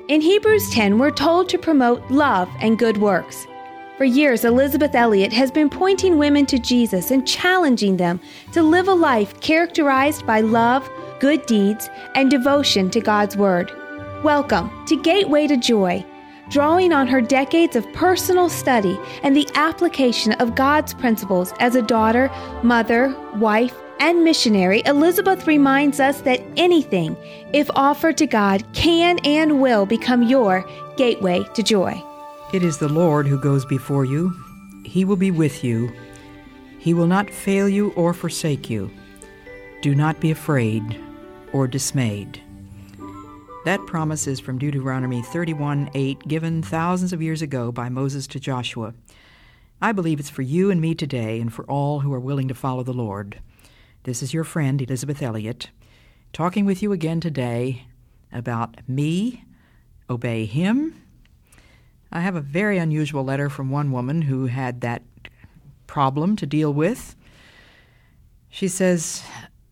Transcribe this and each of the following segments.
In Hebrews 10, we're told to promote love and good works. For years, Elisabeth Elliot has been pointing women to Jesus and challenging them to live a life characterized by love, good deeds, and devotion to God's Word. Welcome to Gateway to Joy, drawing on her decades of personal study and the application of God's principles as a daughter, mother, wife, and missionary. Elisabeth reminds us that anything, if offered to God, can and will become your gateway to joy. It is the Lord who goes before you. He will be with you. He will not fail you or forsake you. Do not be afraid or dismayed. That promise is from Deuteronomy 31:8, given thousands of years ago by Moses to Joshua. I believe it's for you and me today and for all who are willing to follow the Lord. This is your friend, Elisabeth Elliot, talking with you again today about me, obey Him. I have a very unusual letter from one woman who had that problem to deal with. She says,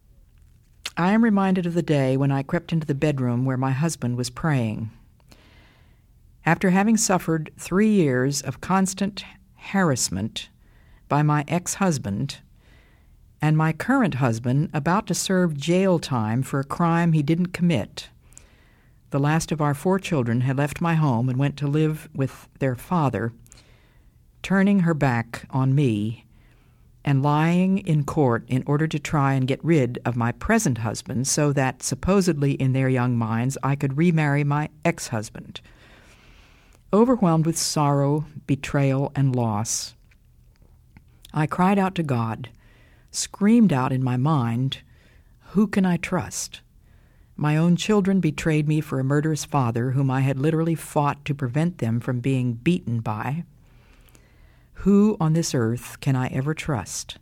I am reminded of the day when I crept into the bedroom where my husband was praying. After having suffered 3 years of constant harassment by my ex-husband, and my current husband about to serve jail time for a crime he didn't commit. The last of our 4 children had left my home and went to live with their father, turning her back on me and lying in court in order to try and get rid of my present husband so that, supposedly in their young minds, I could remarry my ex-husband. Overwhelmed with sorrow, betrayal, and loss, I cried out to God, screamed out in my mind, who can I trust? My own children betrayed me for a murderous father whom I had literally fought to prevent them from being beaten by. Who on this earth can I ever trust?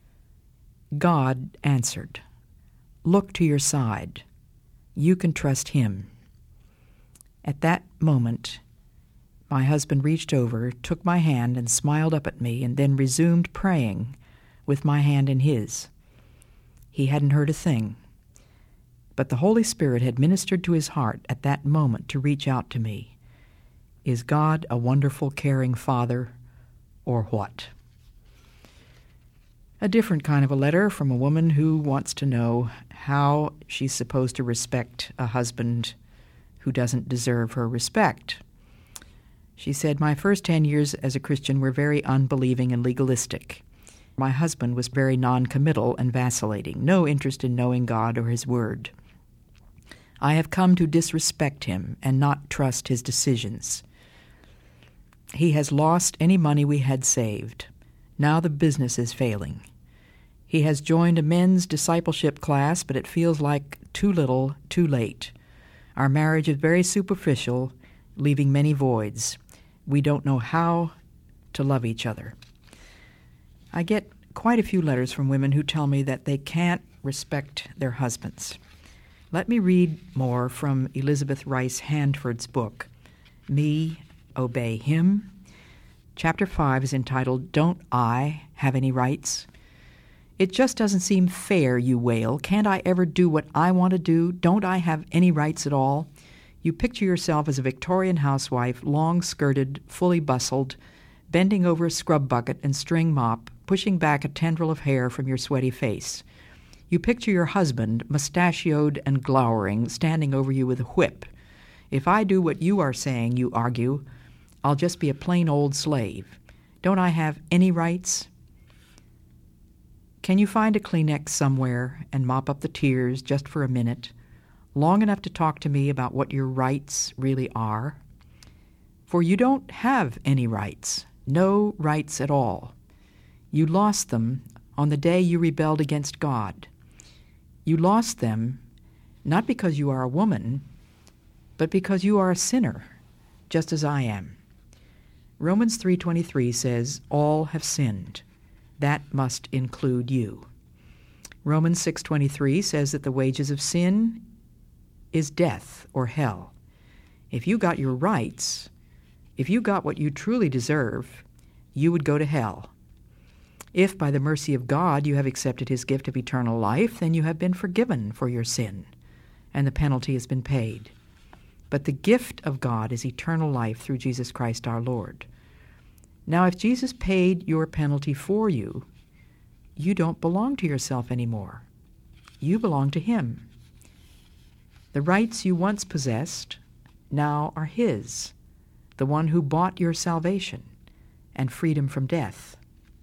God answered, look to your side. You can trust Him. At that moment, my husband reached over, took my hand, and smiled up at me, and then resumed praying with my hand in his. He hadn't heard a thing, but the Holy Spirit had ministered to his heart at that moment to reach out to me. Is God a wonderful, caring Father, or what? A different kind of a letter from a woman who wants to know how she's supposed to respect a husband who doesn't deserve her respect. She said, my first 10 years as a Christian were very unbelieving and legalistic. My husband was very non-committal and vacillating, no interest in knowing God or His Word. I have come to disrespect him and not trust his decisions. He has lost any money we had saved. Now the business is failing. He has joined a men's discipleship class, but it feels like too little, too late. Our marriage is very superficial, leaving many voids. We don't know how to love each other. I get quite a few letters from women who tell me that they can't respect their husbands. Let me read more from Elizabeth Rice Handford's book, Me, Obey Him. Chapter 5 is entitled, Don't I Have Any Rights? It just doesn't seem fair, you wail. Can't I ever do what I want to do? Don't I have any rights at all? You picture yourself as a Victorian housewife, long-skirted, fully bustled, bending over a scrub bucket and string mop, pushing back a tendril of hair from your sweaty face. You picture your husband, mustachioed and glowering, standing over you with a whip. If I do what you are saying, you argue, I'll just be a plain old slave. Don't I have any rights? Can you find a Kleenex somewhere and mop up the tears just for a minute, long enough to talk to me about what your rights really are? For you don't have any rights, no rights at all. You lost them on the day you rebelled against God. You lost them not because you are a woman, but because you are a sinner, just as I am. Romans 3:23 says, all have sinned. That must include you. Romans 6:23 says that the wages of sin is death or hell. If you got your rights, if you got what you truly deserve, you would go to hell. If by the mercy of God you have accepted His gift of eternal life, then you have been forgiven for your sin, and the penalty has been paid. but the gift of God is eternal life through Jesus Christ our Lord. Now, if Jesus paid your penalty for you, you don't belong to yourself anymore. You belong to him. The rights you once possessed now are his, the one who bought your salvation and freedom from death.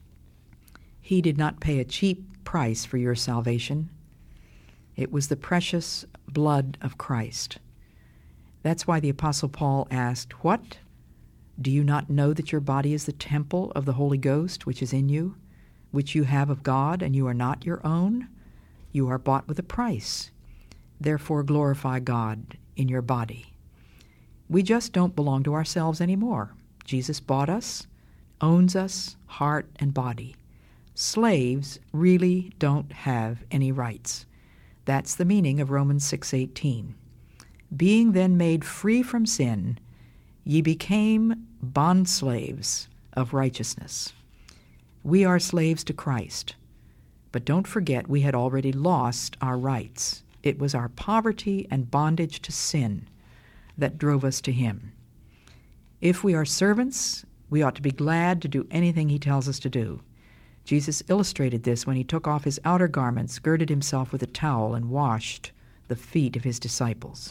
He did not pay a cheap price for your salvation. It was the precious blood of Christ. That's why the Apostle Paul asked, "What? Do you not know that your body is the temple of the Holy Ghost, which is in you, which you have of God, and you are not your own? You are bought with a price. Therefore glorify God in your body." We just don't belong to ourselves anymore. Jesus bought us, owns us, heart and body. Slaves really don't have any rights. That's the meaning of Romans 6:18. Being then made free from sin, ye became bondslaves of righteousness. We are slaves to Christ. But don't forget, we had already lost our rights. It was our poverty and bondage to sin that drove us to him. If we are servants, we ought to be glad to do anything he tells us to do. Jesus illustrated this when he took off his outer garments, girded himself with a towel, and washed the feet of his disciples.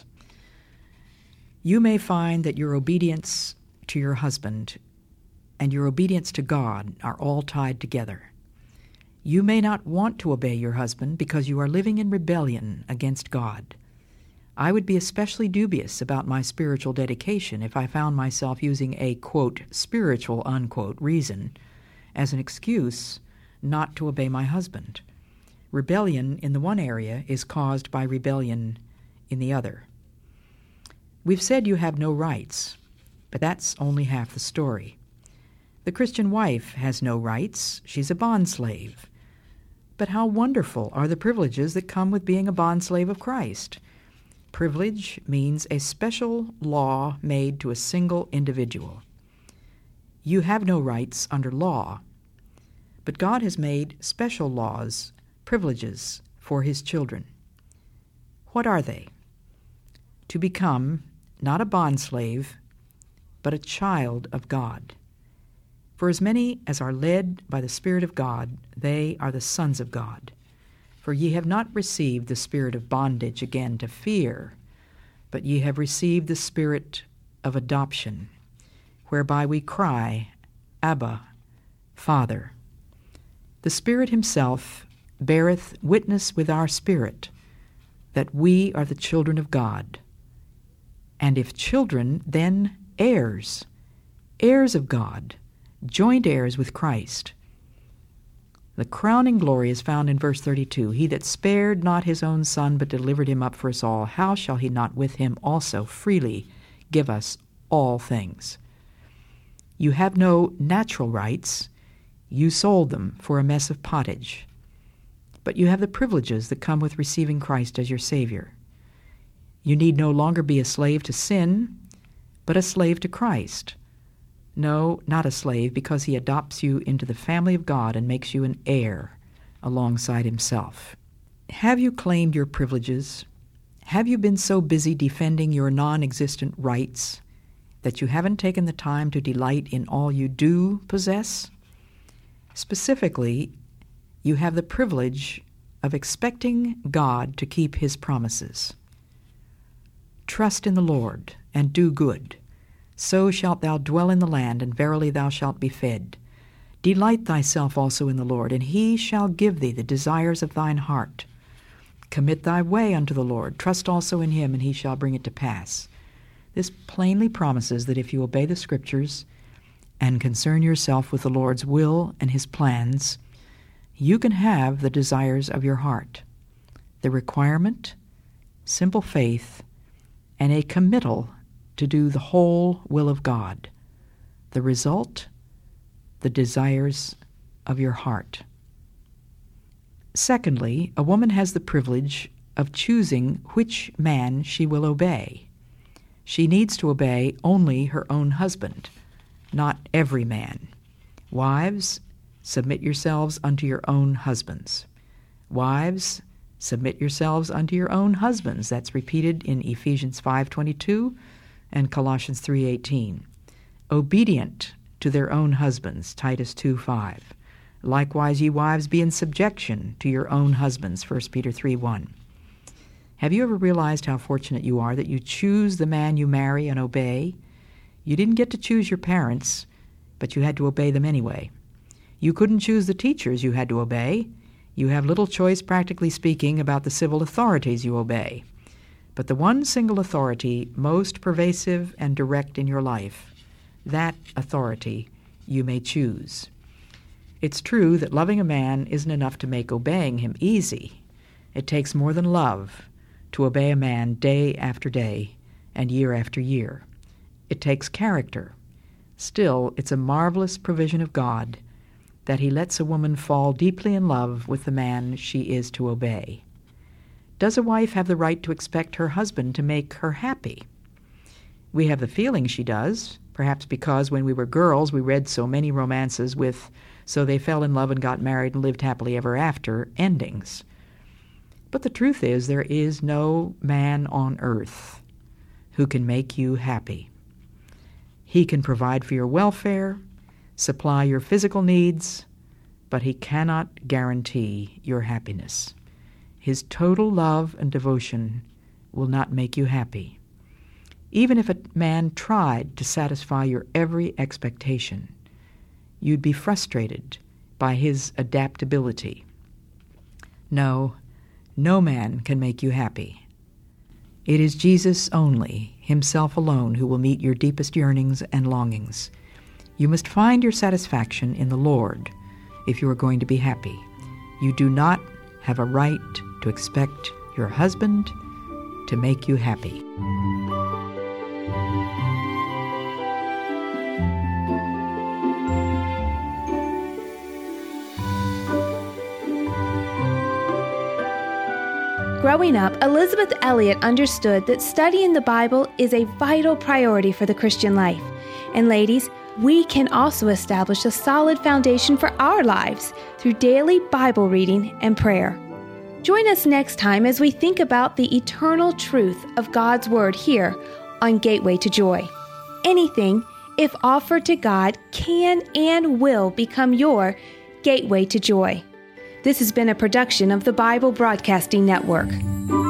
You may find that your obedience to your husband and your obedience to God are all tied together. You may not want to obey your husband because you are living in rebellion against God. I would be especially dubious about my spiritual dedication if I found myself using a, quote, spiritual, unquote, reason as an excuse not to obey my husband. Rebellion in the one area is caused by rebellion in the other. We've said you have no rights, but that's only half the story. The Christian wife has no rights. She's a bondslave. But how wonderful are the privileges that come with being a bondslave of Christ. Privilege means a special law made to a single individual. You have no rights under law, but God has made special laws, privileges for his children. What are they? To become not a bondslave, but a child of God. For as many as are led by the Spirit of God, they are the sons of God. For ye have not received the spirit of bondage again to fear, but ye have received the spirit of adoption, whereby we cry, Abba, Father. The Spirit himself beareth witness with our spirit that we are the children of God. And if children, then heirs, heirs of God, joint heirs with Christ. The crowning glory is found in verse 32. He that spared not his own Son, but delivered him up for us all, how shall he not with him also freely give us all things? You have no natural rights. You sold them for a mess of pottage. But you have the privileges that come with receiving Christ as your Savior. You need no longer be a slave to sin, but a slave to Christ. No, not a slave, because he adopts you into the family of God and makes you an heir alongside himself. Have you claimed your privileges? Have you been so busy defending your non-existent rights that you haven't taken the time to delight in all you do possess? Specifically, you have the privilege of expecting God to keep his promises. Trust in the Lord and do good. So shalt thou dwell in the land, and verily thou shalt be fed. Delight thyself also in the Lord, and he shall give thee the desires of thine heart. Commit thy way unto the Lord. Trust also in him, and he shall bring it to pass. This plainly promises that if you obey the Scriptures and concern yourself with the Lord's will and his plans, you can have the desires of your heart. The requirement, simple faith, and a committal to do the whole will of God. The result, the desires of your heart. Secondly, a woman has the privilege of choosing which man she will obey. She needs to obey only her own husband, not every man. Wives, submit yourselves unto your own husbands. Wives, Submit yourselves unto your own husbands. That's repeated in Ephesians 5:22 and Colossians 3:18. Obedient to their own husbands, Titus 2:5. Likewise, ye wives, be in subjection to your own husbands, 1 Peter 3:1. Have you ever realized how fortunate you are that you choose the man you marry and obey? You didn't get to choose your parents, but you had to obey them anyway. You couldn't choose the teachers you had to obey. You have little choice, practically speaking, about the civil authorities you obey. But the one single authority most pervasive and direct in your life, that authority you may choose. It's true that loving a man isn't enough to make obeying him easy. It takes more than love to obey a man day after day and year after year. It takes character. Still, it's a marvelous provision of God that he lets a woman fall deeply in love with the man she is to obey. Does a wife have the right to expect her husband to make her happy? We have the feeling she does, perhaps because when we were girls we read so many romances with "so they fell in love and got married and lived happily ever after" endings. But the truth is, there is no man on earth who can make you happy. He can provide for your welfare, supply your physical needs, but he cannot guarantee your happiness. His total love and devotion will not make you happy. Even if a man tried to satisfy your every expectation, you'd be frustrated by his adaptability. No man can make you happy. It is Jesus only, himself alone, who will meet your deepest yearnings and longings. You must find your satisfaction in the Lord if you are going to be happy. You do not have a right to expect your husband to make you happy. Growing up, Elisabeth Elliot understood that studying the Bible is a vital priority for the Christian life. And ladies, we can also establish a solid foundation for our lives through daily Bible reading and prayer. Join us next time as we think about the eternal truth of God's Word here on Gateway to Joy. Anything, if offered to God, can and will become your gateway to joy. This has been a production of the Bible Broadcasting Network.